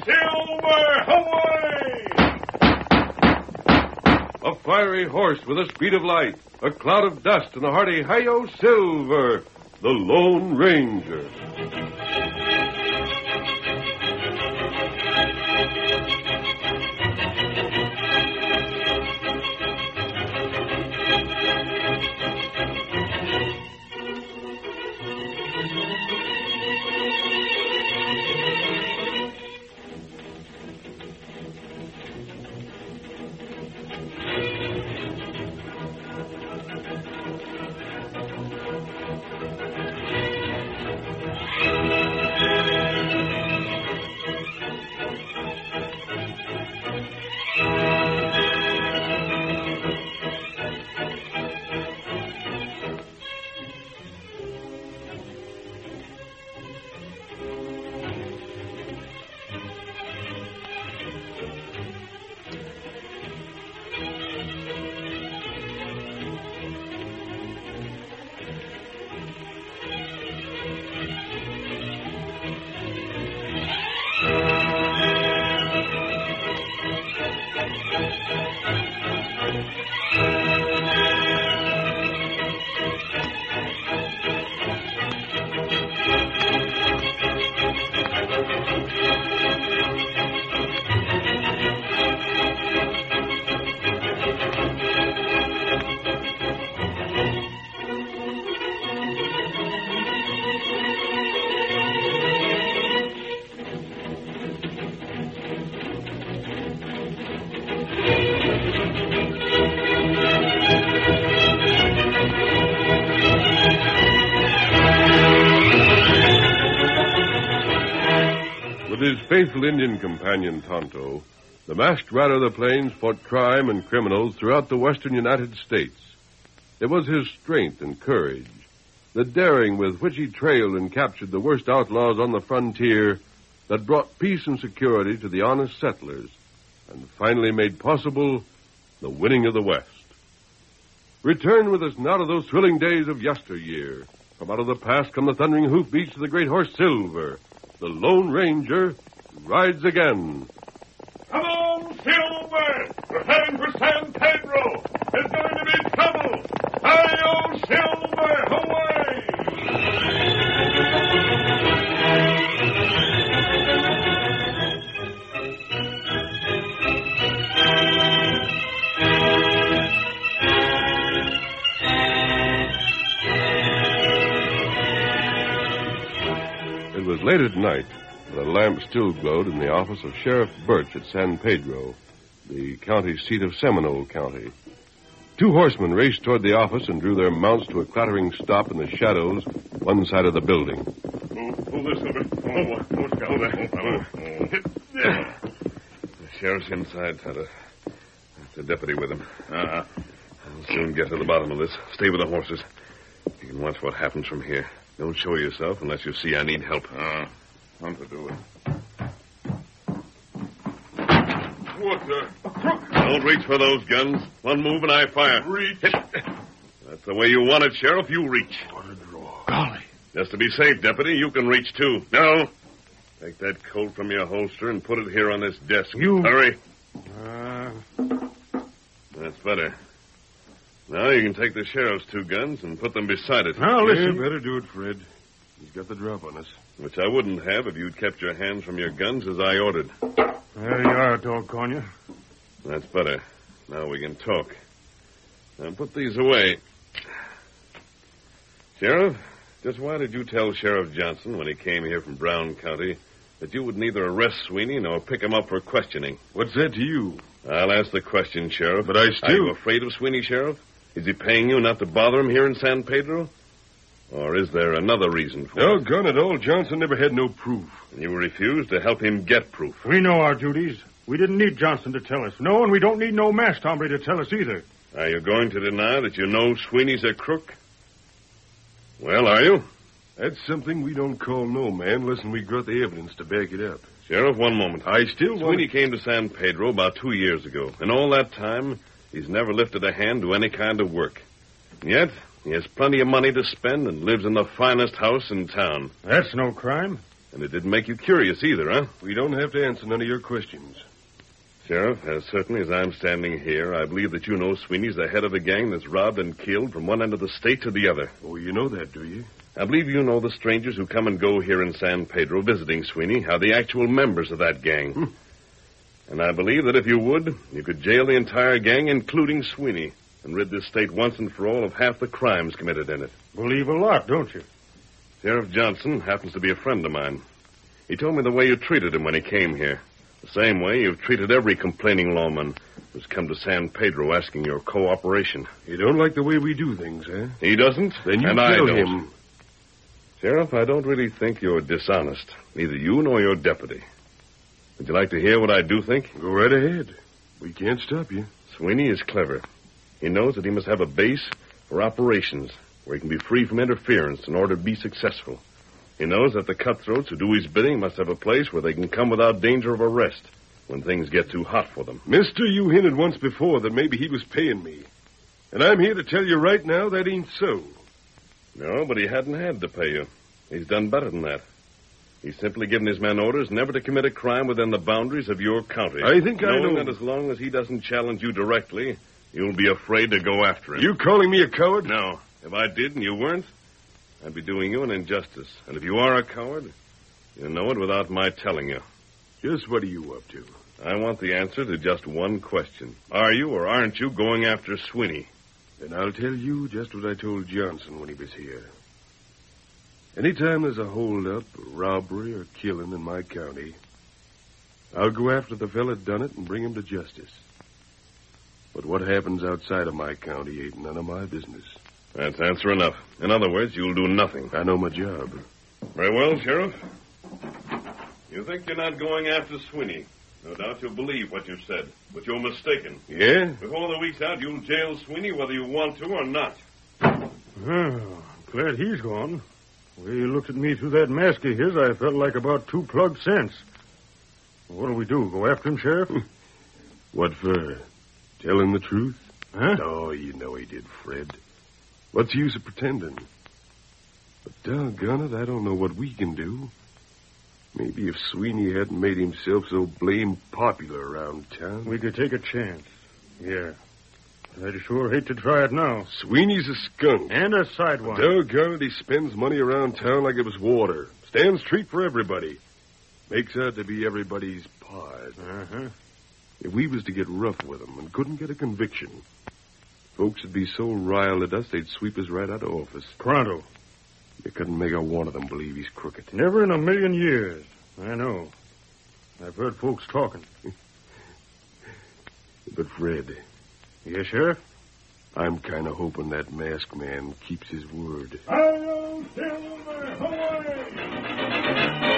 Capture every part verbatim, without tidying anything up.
Silver, away! A fiery horse with the speed of light, a cloud of dust, and a hearty Hi-Yo Silver, the Lone Ranger. With his faithful Indian companion, Tonto, the masked rider of the plains fought crime and criminals throughout the western United States. It was his strength and courage, the daring with which he trailed and captured the worst outlaws on the frontier, that brought peace and security to the honest settlers and finally made possible the winning of the West. Return with us now to those thrilling days of yesteryear. From out of the past come the thundering hoofbeats of the great horse Silver. The Lone Ranger rides again. Come on, Silver! We're heading for San Pedro. There's going to be trouble. Hi-yo, Silver, away! It was late at night, but a lamp still glowed in the office of Sheriff Birch at San Pedro, the county seat of Seminole County. Two horsemen raced toward the office and drew their mounts to a clattering stop in the shadows, one side of the building. Pull this over. Oh, what? What's going on? The sheriff's inside, Tonto. There's a deputy with him. Uh-huh. I'll soon get to the bottom of this. Stay with the horses. You can watch what happens from here. Don't show yourself unless you see I need help. Uh, I'm to do it. What the? A crook! Don't reach for those guns. One move and I fire. Reach. Hit. That's the way you want it, Sheriff. You reach. What a draw. Golly. Just to be safe, Deputy, you can reach, too. No. Take that Colt from your holster and put it here on this desk. You... Hurry. Uh... That's better. Now you can take the sheriff's two guns and put them beside it. Now, listen. You better do it, Fred. He's got the drop on us. Which I wouldn't have if you'd kept your hands from your guns as I ordered. There you are, doggone you. That's better. Now we can talk. Now put these away. Sheriff, just why did you tell Sheriff Johnson when he came here from Brown County that you would neither arrest Sweeney nor pick him up for questioning? What's that to you? I'll ask the question, Sheriff. But I still... Are you afraid of Sweeney, Sheriff? Is he paying you not to bother him here in San Pedro? Or is there another reason for it? Doggone it all, Johnson never had no proof. And you refused to help him get proof. We know our duties. We didn't need Johnson to tell us. No, and we don't need no masked hombre to tell us either. Are you going to deny that you know Sweeney's a crook? Well, are you? That's something we don't call no, man, unless we got the evidence to back it up. Sheriff, one moment. I still want... Sweeney came to San Pedro about two years ago. And all that time, he's never lifted a hand to any kind of work. And yet, he has plenty of money to spend and lives in the finest house in town. That's no crime. And it didn't make you curious either, huh? We don't have to answer none of your questions. Sheriff, as certainly as I'm standing here, I believe that you know Sweeney's the head of the gang that's robbed and killed from one end of the state to the other. Oh, you know that, do you? I believe you know the strangers who come and go here in San Pedro visiting Sweeney are the actual members of that gang. Hmm. And I believe that if you would, you could jail the entire gang, including Sweeney, and rid this state once and for all of half the crimes committed in it. Believe a lot, don't you? Sheriff Johnson happens to be a friend of mine. He told me the way you treated him when he came here. The same way you've treated every complaining lawman who's come to San Pedro asking your cooperation. You don't like the way we do things, eh? He doesn't, Then you and tell I don't. him. Sheriff, I don't really think you're dishonest. Neither you nor your deputy. Would you like to hear what I do think? Go right ahead. We can't stop you. Sweeney is clever. He knows that he must have a base for operations where he can be free from interference in order to be successful. He knows that the cutthroats who do his bidding must have a place where they can come without danger of arrest when things get too hot for them. Mister, you hinted once before that maybe he was paying me. And I'm here to tell you right now that ain't so. No, but he hadn't had to pay you. He's done better than that. He's simply given his men orders never to commit a crime within the boundaries of your county. I think I Knowing know. that as long as he doesn't challenge you directly, you'll be afraid to go after him. You calling me a coward? No. If I did and you weren't, I'd be doing you an injustice. And if you are a coward, you know it without my telling you. Just what are you up to? I want the answer to just one question. Are you or aren't you going after Sweeney? Then I'll tell you just what I told Johnson when he was here. Anytime there's a holdup, a robbery, or killing in my county, I'll go after the fella that done it and bring him to justice. But what happens outside of my county ain't none of my business. That's answer enough. In other words, you'll do nothing. I know my job. Very well, Sheriff. You think you're not going after Sweeney. No doubt you'll believe what you've said, but you're mistaken. Yeah? Before the week's out, you'll jail Sweeney whether you want to or not. Well, glad he's gone. The way he looked at me through that mask of his, I felt like about two plugged cents. What do we do? Go after him, Sheriff? What for? Tell him the truth? Huh? Oh, you know he did, Fred. What's the use of pretending? But doggone it, I don't know what we can do. Maybe if Sweeney hadn't made himself so blame popular around town. We could take a chance. Yeah. I'd sure hate to try it now. Sweeney's a skunk. And a sidewinder. Doggone it, he spends money around town like it was water. Stands treat for everybody. Makes out to be everybody's pard. Uh-huh. If we was to get rough with him and couldn't get a conviction, folks would be so riled at us they'd sweep us right out of office. Pronto. You couldn't make a one of them believe he's crooked. Never in a million years. I know. I've heard folks talking. But, Fred, Yes, Sheriff? I'm kind of hoping that masked man keeps his word. Hello, Silver! Away!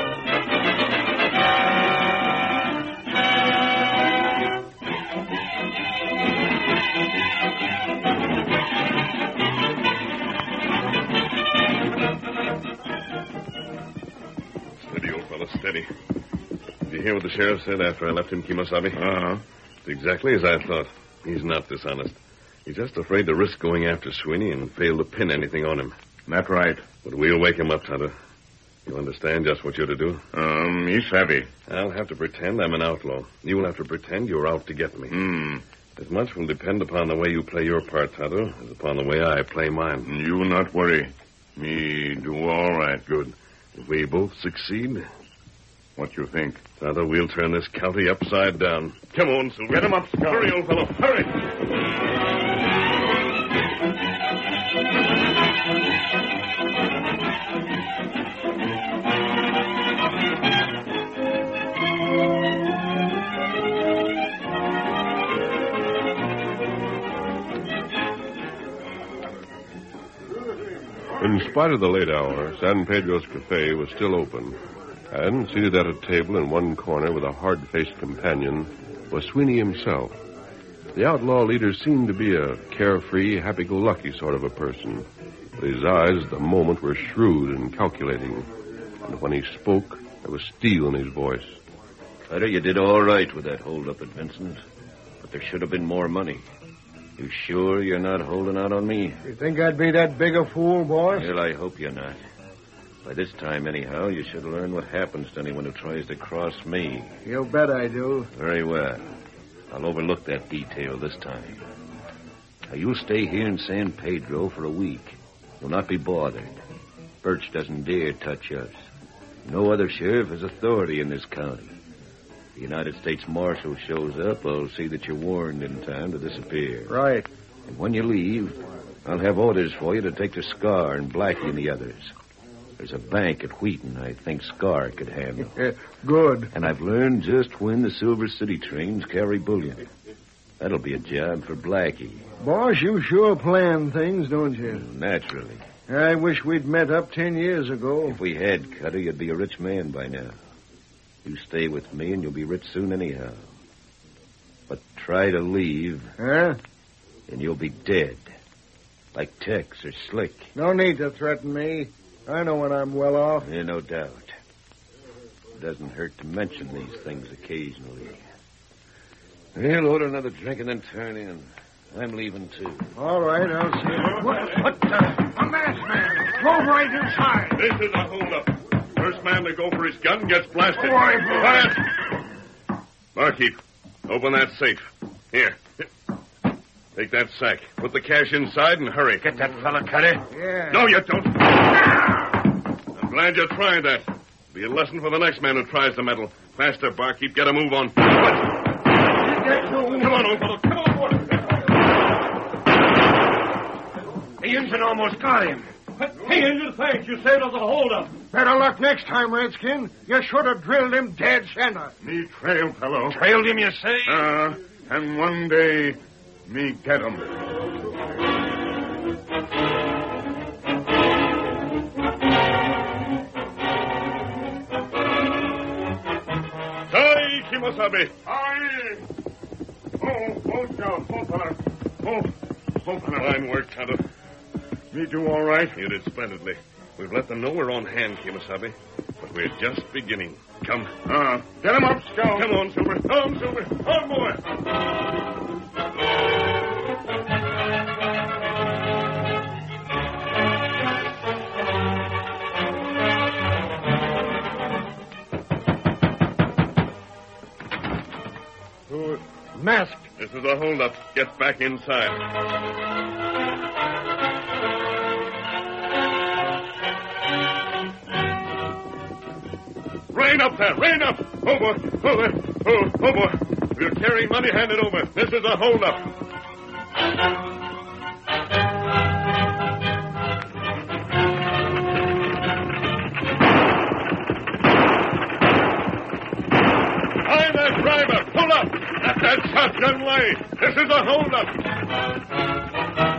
Steady, old fellow, steady. Did you hear what the sheriff said after I left him, Kimosabe? Uh-huh. It's exactly as I thought. He's not dishonest. He's just afraid to risk going after Sweeney and fail to pin anything on him. That's right. But we'll wake him up, Tonto. You understand just what you're to do? Um, he's savvy. I'll have to pretend I'm an outlaw. You will have to pretend you're out to get me. Hmm. As much will depend upon the way you play your part, Tonto, as upon the way I play mine. You not worry. Me do all right. Good. If we both succeed, What you think? Tonto, we'll turn this county upside down. Come on, Silver. Get him up, Scout. Hurry, old fellow. Hurry. In spite of the late hour, San Pedro's cafe was still open. And seated at a table in one corner with a hard-faced companion was Sweeney himself. The outlaw leader seemed to be a carefree, happy-go-lucky sort of a person. But his eyes at the moment were shrewd and calculating. And when he spoke, there was steel in his voice. Fetter, you did all right with that hold-up at Vincent. But there should have been more money. You sure you're not holding out on me? You think I'd be that big a fool, boss? Well, I hope you're not. By this time, anyhow, you should learn what happens to anyone who tries to cross me. You bet I do. Very well. I'll overlook that detail this time. Now, you'll stay here in San Pedro for a week. You'll not be bothered. Birch doesn't dare touch us. No other sheriff has authority in this county. If the United States Marshal shows up, I'll see that you're warned in time to disappear. Right. And when you leave, I'll have orders for you to take to Scar and Blackie and the others. There's a bank at Wheaton I think Scar could handle. Good. And I've learned just when the Silver City trains carry bullion. That'll be a job for Blackie. Boss, you sure plan things, don't you? Naturally. I wish we'd met up ten years ago. If we had, Cutter, you'd be a rich man by now. You stay with me and you'll be rich soon anyhow. But try to leave, Huh? and you'll be dead. Like Tex or Slick. No need to threaten me. I know when I'm well off. Yeah, no doubt. It doesn't hurt to mention these things occasionally. We'll order another drink and then turn in. I'm leaving, too. All right, I'll see. What, what the? A masked man. Drove right inside. This is a holdup. First man to go for his gun gets blasted. Quiet. Barkeep, open that safe. Here. Take that sack. Put the cash inside and hurry. Get that fella, Cutter. Yeah. No, you don't. I'm glad you tried that. Be a lesson for the next man who tries to meddle. Faster, Barkeep. Get a move on. Come on, old fellow. Come on, boy. The engine almost got him. Hey, Injun, thanks. You saved us a holdup. Better luck next time, Redskin. You should have drilled him dead center. Me trail, fellow. Trailed him, you say? Uh, and one day, me get him. Hi, Kimosabe. Aye. Oh, hold down, hold fella. Hold, hold fella. Fine work, Tonto. Me do all right. You did splendidly. We've let them know we're on hand, Kimosabe. But we're just beginning. Come. Uh, get him up, Scout. Come on, Silver. Come, Silver. On, boy. Oh, masked. This is a holdup. Get back inside. Rain up there! Rain up! Oh, boy! Oh, boy! Oh, oh, boy! We're carrying money. Hand it over. This is a holdup. Hi there, driver! Pull up! Let that shotgun lay! This is a holdup!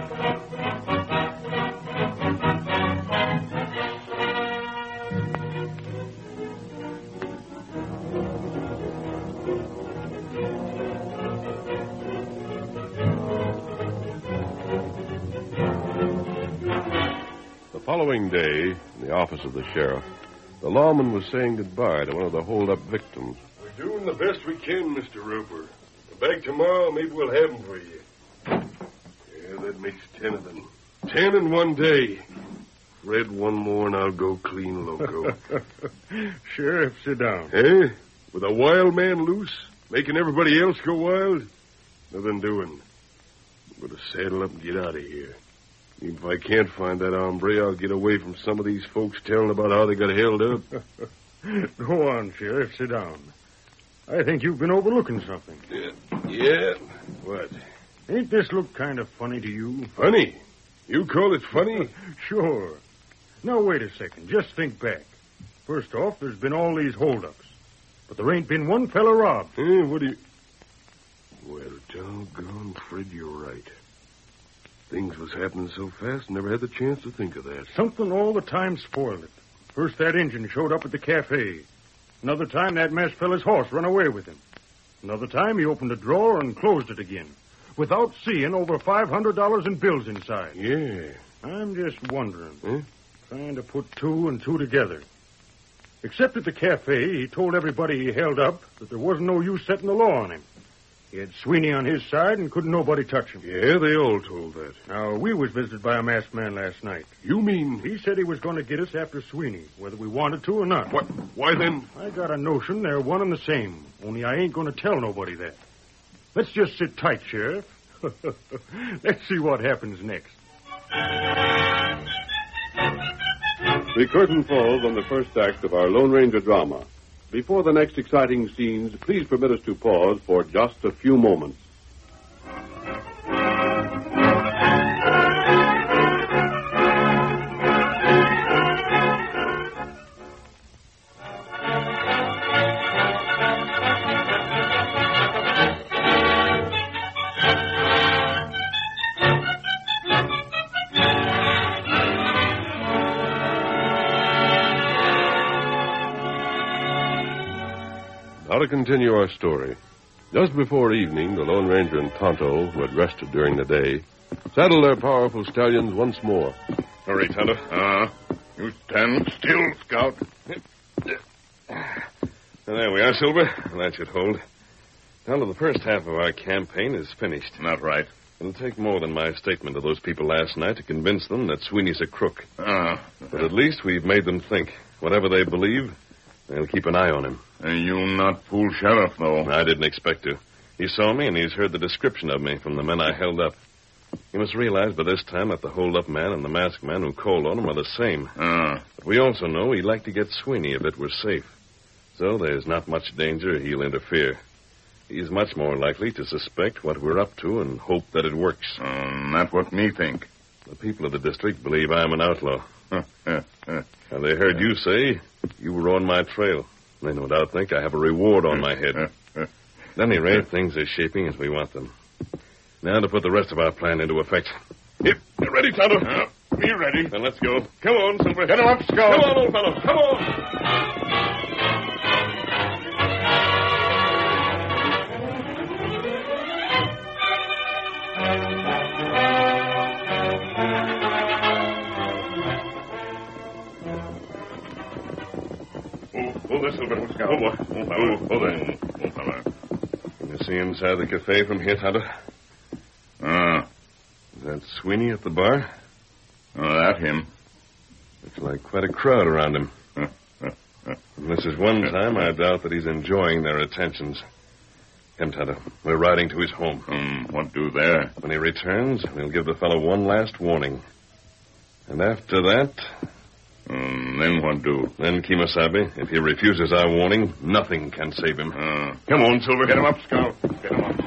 The following day, in the office of the sheriff, the lawman was saying goodbye to one of the hold-up victims. We're doing the best we can, Mister Roper. Back tomorrow, maybe we'll have them for you. Yeah, that makes ten of them. Ten in one day. Red one more and I'll go clean loco. Sheriff, sit down. Eh? With a wild man loose? Making everybody else go wild? Nothing doing. I'm going to saddle up and get out of here. Even if I can't find that hombre, I'll get away from some of these folks telling about how they got held up. Go on, Sheriff, sit down. I think you've been overlooking something. Yeah. Yeah? What? Ain't this look kind of funny to you? Funny? You call it funny? Sure. Now, wait a second. Just think back. First off, there's been all these holdups. But there ain't been one fella robbed. Eh, what do you... Well, doggone, Fred, you're right. Things was happening so fast, never had the chance to think of that. Something all the time spoiled it. First, that engine showed up at the cafe. Another time, that masked fella's horse run away with him. Another time, he opened a drawer and closed it again, without seeing over five hundred dollars in bills inside. Yeah. I'm just wondering. Huh? Trying to put two and two together. Except at the cafe, he told everybody he held up that there wasn't no use setting the law on him. He had Sweeney on his side and couldn't nobody touch him. Yeah, they all told that. Now, we was visited by a masked man last night. You mean... He said he was going to get us after Sweeney, whether we wanted to or not. What? Why then... I got a notion they're one and the same, only I ain't going to tell nobody that. Let's just sit tight, Sheriff. Let's see what happens next. The curtain falls on the first act of our Lone Ranger drama. Before the next exciting scenes, please permit us to pause for just a few moments. Now to continue our story. Just before evening, the Lone Ranger and Tonto, who had rested during the day, saddled their powerful stallions once more. Hurry, Tonto. Uh, you stand still, Scout. There we are, Silver. That should hold. Tonto, the first half of our campaign is finished. Not right. It'll take more than my statement to those people last night to convince them that Sweeney's a crook. Uh, But at least we've made them think. Whatever they believe, they'll keep an eye on him. you not fool sheriff, though. I didn't expect to. He saw me, and he's heard the description of me from the men I held up. He must realize by this time that the hold-up man and the masked man who called on him are the same. Uh, But we also know he'd like to get Sweeney if it were safe. So there's not much danger he'll interfere. He's much more likely to suspect what we're up to and hope that it works. um, that's what me think. The people of the district believe I'm an outlaw. And they heard you say you were on my trail. They no doubt think I have a reward on my head. At any rate, things are shaping as we want them. Now to put the rest of our plan into effect. Yep, you ready, Tonto? Uh, me ready. Then let's go. Come on, Silver. Get him up, Scout. Come on, old fellow. Come on. Hold this, Silver. Oh, boy. Oh, fella. Oh, there. Oh, fella. Can you see inside the cafe from here, Tonto? Ah, Is that Sweeney at the bar? oh, that him. Looks like quite a crowd around him. And this is one time I doubt that he's enjoying their attentions. Come, Tonto. We're riding to his home. Um, what do there? When he returns, we'll give the fellow one last warning. And after that, Um, then what do? then Kemosabe, if he refuses our warning, nothing can save him. Uh, come on, Silver. Get him up, Scout. Get him up.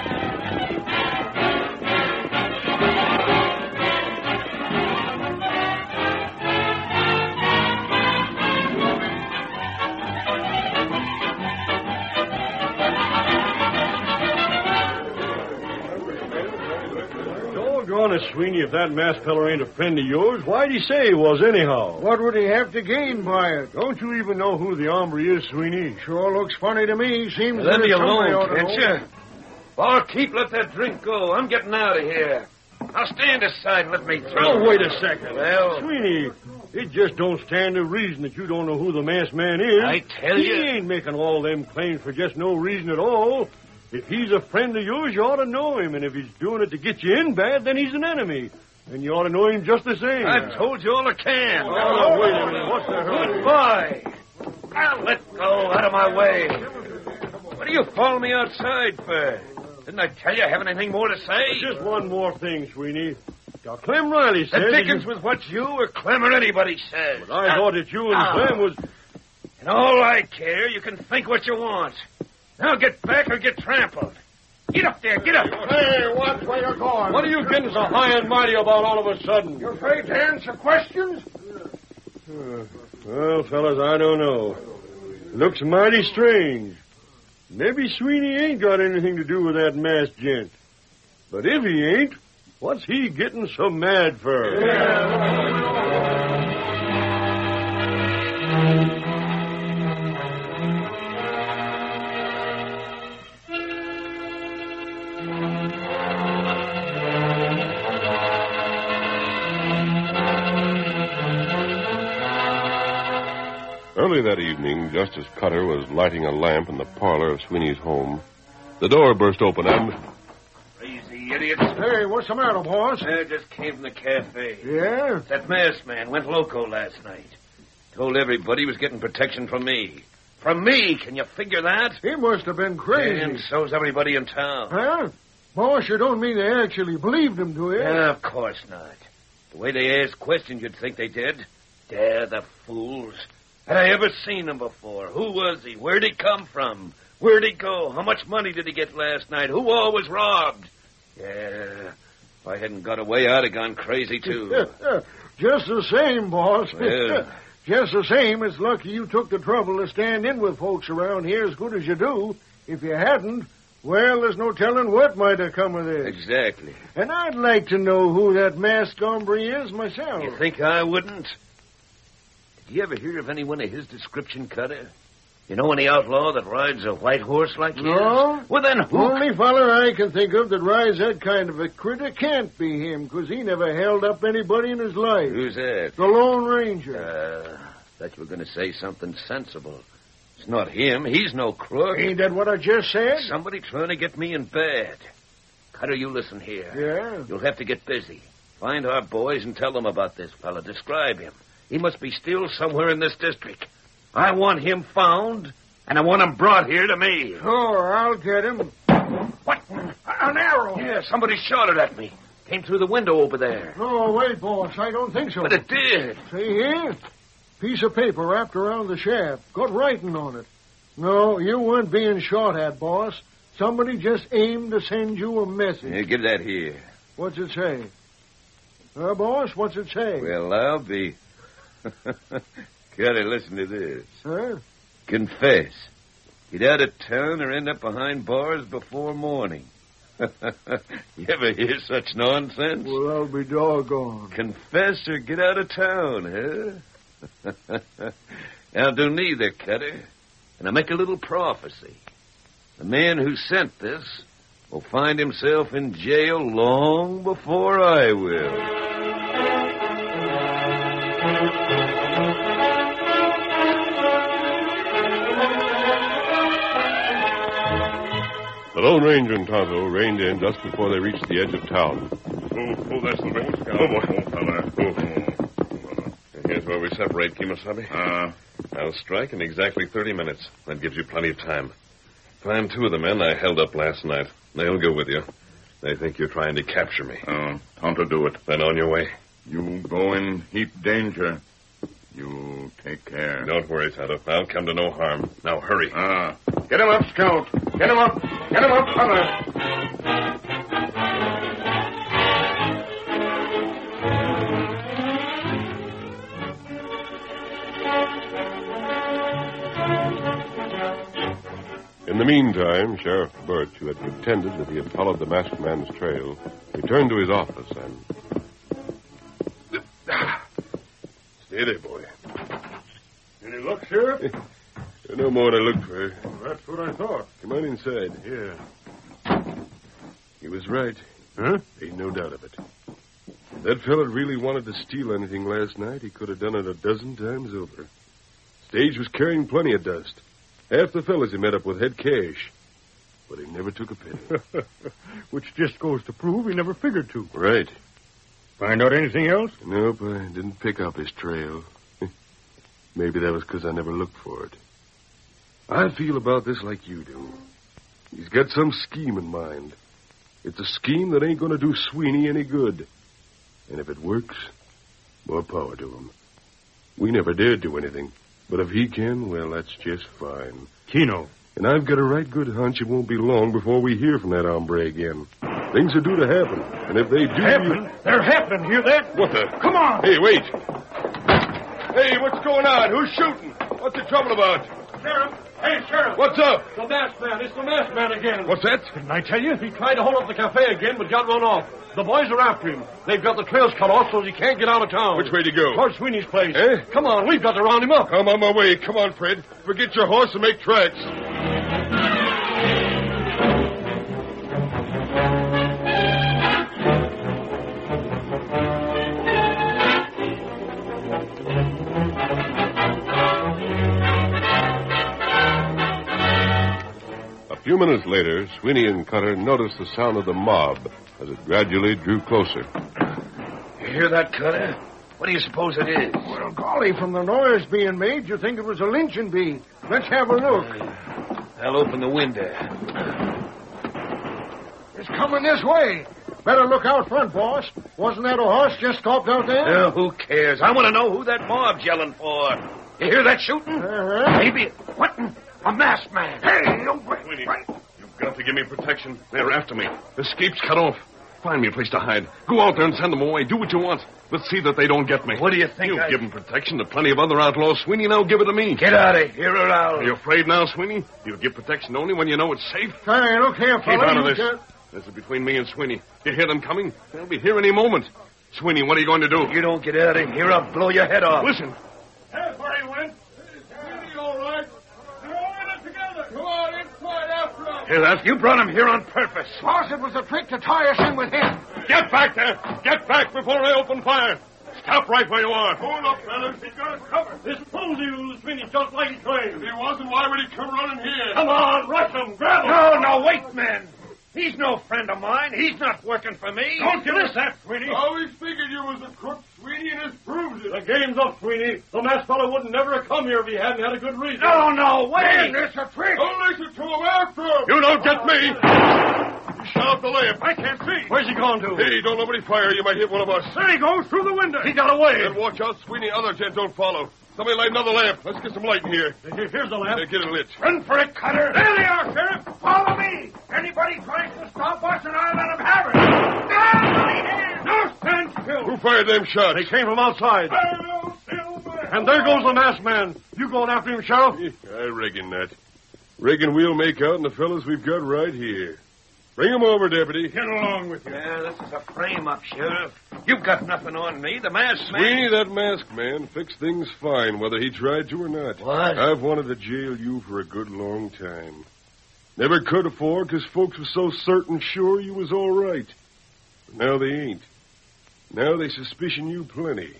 Doggone it, Sweeney, if that masked feller ain't a friend of yours, why'd he say he was anyhow? What would he have to gain by it? Don't you even know who the hombre is, Sweeney? Sure looks funny to me. Seems Let as me if somebody ought alone, to can't know. you? Barkeep, let that drink go. I'm getting out of here. Now stand aside and let me through. Oh, wait a second. Well- Sweeney, it just don't stand to reason that you don't know who the masked man is. I tell he you. He ain't making all them claims for just no reason at all. If he's a friend of yours, you ought to know him. And if he's doing it to get you in bad, then he's an enemy. And you ought to know him just the same. I've told you all I can. Oh, now, wait a minute. What's the hurry? Goodbye. Now let go out of my way. What do you follow me outside for? Didn't I tell you I haven't anything more to say? Just one more thing, Sweeney. Now, Clem Riley says... The that dickens you- with what you or Clem or anybody says. But I thought that you and Ah. Clem was... And all I care, you can think what you want. Now get back or get trampled. Get up there, get up. Hey, watch where you're going. What are you getting so high and mighty about all of a sudden? You afraid to answer questions? Uh, well, fellas, I don't know. Looks mighty strange. Maybe Sweeney ain't got anything to do with that masked gent. But if he ain't, what's he getting so mad for? Early that evening, just as Cutter was lighting a lamp in the parlor of Sweeney's home, The door burst open, and Crazy idiots. Hey, what's the matter, boss? I just came from the cafe. Yeah? That masked man went loco last night. Told everybody he was getting protection from me. From me, can you figure that? He must have been crazy. And so's everybody in town. Huh? Boss, you don't mean they actually believed him, do you? Yeah, of course not. The way they asked questions, you'd think they did. They're the fools. Had I ever seen him before? Who was he? Where'd he come from? Where'd he go? How much money did he get last night? Who all was robbed? Yeah, if I hadn't got away, I'd have gone crazy, too. Just the same, boss. Yeah. Just the same, it's lucky you took the trouble to stand in with folks around here as good as you do. If you hadn't, well, there's no telling what might have come of this. Exactly. And I'd like to know who that masked hombre is myself. You think I wouldn't? Did you ever hear of anyone of his description, Cutter? You know any outlaw that rides a white horse like his? No. Well, then who? Only feller I can think of that rides that kind of a critter can't be him, because he never held up anybody in his life. Who's that? The Lone Ranger. Uh, thought you were going to say something sensible. It's not him. He's no crook. Ain't that what I just said? Somebody trying to get me in bed. Cutter, you listen here. Yeah? You'll have to get busy. Find our boys and tell them about this fella. Describe him. He must be still somewhere in this district. I want him found, and I want him brought here to me. Sure, I'll get him. What? An arrow. Yeah, somebody shot it at me. Came through the window over there. No, wait, boss. I don't think so. But it did. See here? Piece of paper wrapped around the shaft. Got writing on it. No, you weren't being shot at, boss. Somebody just aimed to send you a message. Yeah, give that here. What's it say? Uh, boss, what's it say? Well, I'll be... Gotta listen to this. Huh? Confess. Get out of town or end up behind bars before morning. You ever hear such nonsense? Well, I'll be doggone. Confess or get out of town, huh? I'll do neither, Cutter. And I make a little prophecy. The man who sent this will find himself in jail long before I will. The Lone Ranger and Tonto reined in just before they reached the edge of town. Oh, oh, that's the way. Oh, boy. Oh, fella. Oh, oh. Here's where we separate, Kimasabi. Uh, I'll strike in exactly thirty minutes. That gives you plenty of time. Find two of the men I held up last night. They'll go with you. They think you're trying to capture me. oh, Tonto, do it. Then on your way. You go in heap danger. You take care. Don't worry, Tonto. I'll come to no harm. Now, hurry. Ah. Get him up, Scout. Get him up. Get him up, fella. In the meantime, Sheriff Birch, who had pretended that he had followed the masked man's trail, returned to his office and... Stay there, boy. Any luck, Sheriff? No more than I looked for. Well, that's what I thought. Come on inside. Yeah. He was right. Huh? Ain't no doubt of it. If that fella really wanted to steal anything last night, he could have done it a dozen times over. Stage was carrying plenty of dust. Half the fellas he met up with had cash. But he never took a penny. Which just goes to prove he never figured to. Right. Find out anything else? Nope, I didn't pick up his trail. Maybe that was because I never looked for it. I feel about this like you do. He's got some scheme in mind. It's a scheme that ain't going to do Sweeney any good. And if it works, more power to him. We never dared do anything. But if he can, well, that's just fine. Keno. And I've got a right good hunch it won't be long before we hear from that hombre again. Things are due to happen. And if they do... Happen? You... They're happening. Hear that? What the... Come on. Hey, wait. Hey, what's going on? Who's shooting? What's the trouble about? Sheriff. Hey, Sheriff. What's up? The masked man. It's the masked man again. What's that? Didn't I tell you? He tried to hold up the cafe again, but got run off. The boys are after him. They've got the trails cut off so he can't get out of town. Which way to go? Towards Sweeney's place. Eh? Come on, we've got to round him up. I'm on my way. Come on, Fred. Forget your horse and make tracks. A few minutes later, Sweeney and Cutter noticed the sound of the mob as it gradually drew closer. You hear that, Cutter? What do you suppose it is? Well, golly, from the noise being made, you'd think it was a lynching bee. Let's have a look. Uh, I'll open the window. It's coming this way. Better look out front, boss. Wasn't that a horse just stopped out there? Uh, who cares? I want to know who that mob's yelling for. You hear that shooting? Uh-huh. Maybe. What? in- A masked man. Hey, no way. Sweeney, you've got to give me protection. They're after me. Escape's cut off. Find me a place to hide. Go out there and send them away. Do what you want. But see that they don't get me. What do you think? You've I... given protection to plenty of other outlaws. Sweeney, now give it to me. Get out of here, or I'll... Are you afraid now, Sweeney? You'll give protection only when you know it's safe. Hey, look here, Keep fella. out of You this. can't- This is between me and Sweeney. You hear them coming? They'll be here any moment. Sweeney, what are you going to do? You don't get out of here, I'll blow your head off. Listen. That's where he went. Sweeney, all right. They're all in it together. Come on, inside after him. Here, that you brought him here on purpose. Boss, it was a trick to tie us in with him. Get back there. Get back before I open fire. Stop right where you are. Hold up, fellas. He's got us covered. This pulls you, Sweeney, just like he claimed. If he wasn't, why would he come running here? Come on, rush him. Grab him. No, no, wait, man. He's no friend of mine. He's not working for me. Don't give us that, Sweeney. Always figured you was a crook, Sweeney, and this proves it. The game's up, Sweeney. The masked fellow wouldn't never have come here if he hadn't had a good reason. No, no, wait. It's a trick. Don't listen to him after him. You don't get me. You shut up the lamp. I can't see. Where's he gone to? Hey, don't nobody fire. You might hit one of us. There he goes through the window. He got away. Then watch out, Sweeney. Other gents don't follow. Somebody light another lamp. Let's get some light in here. Here's the lamp. Hey, get it lit. Run for it, Cutter. There they are, Sheriff. Follow me. Anybody tries to stop us, and I'll let him have it. Ah, no, stand still. Who fired them shots? They came from outside. And there goes the masked man. You going after him, Sheriff? I reckon that. Reckon we'll make out on the fellas we've got right here. Bring 'em over, deputy. Get along with you. Yeah, this is a frame-up, Sheriff. You've got nothing on me. The masked man... Sweeney, that masked man, fixed things fine, whether he tried to or not. What? I've wanted to jail you for a good long time. Never could afore, 'cause folks was so certain sure you was all right. But now they ain't. Now they suspicion you plenty.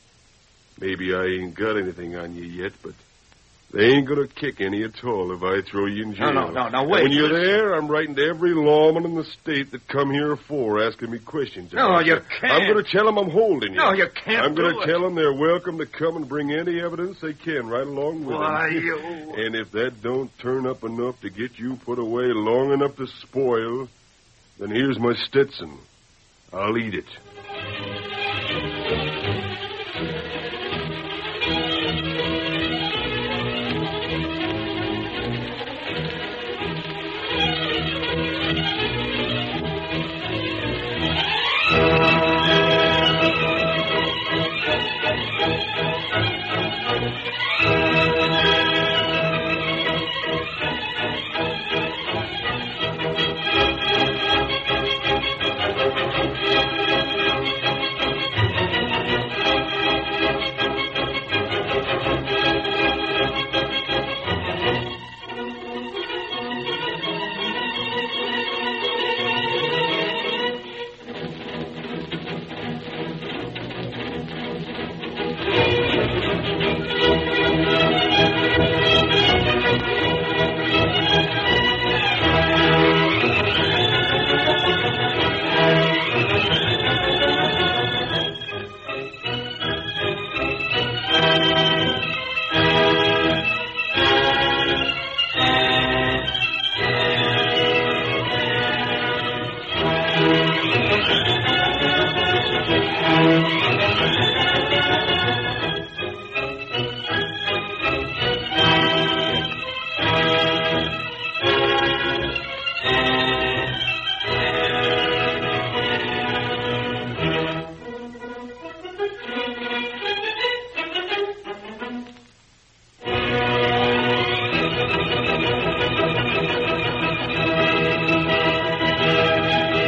Maybe I ain't got anything on you yet, but they ain't gonna kick any at all if I throw you in jail. No, no, no, no, wait. When you're there, I'm writing to every lawman in the state that come here afore asking me questions. No, about you you. can't. I'm gonna tell them I'm holding you. No, you can't I'm gonna do it. tell them they're welcome to come and bring any evidence they can right along with Why, them. you... And if that don't turn up enough to get you put away long enough to spoil, then here's my Stetson. I'll eat it.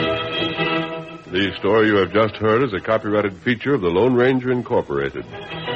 The story you have just heard is a copyrighted feature of the Lone Ranger Incorporated.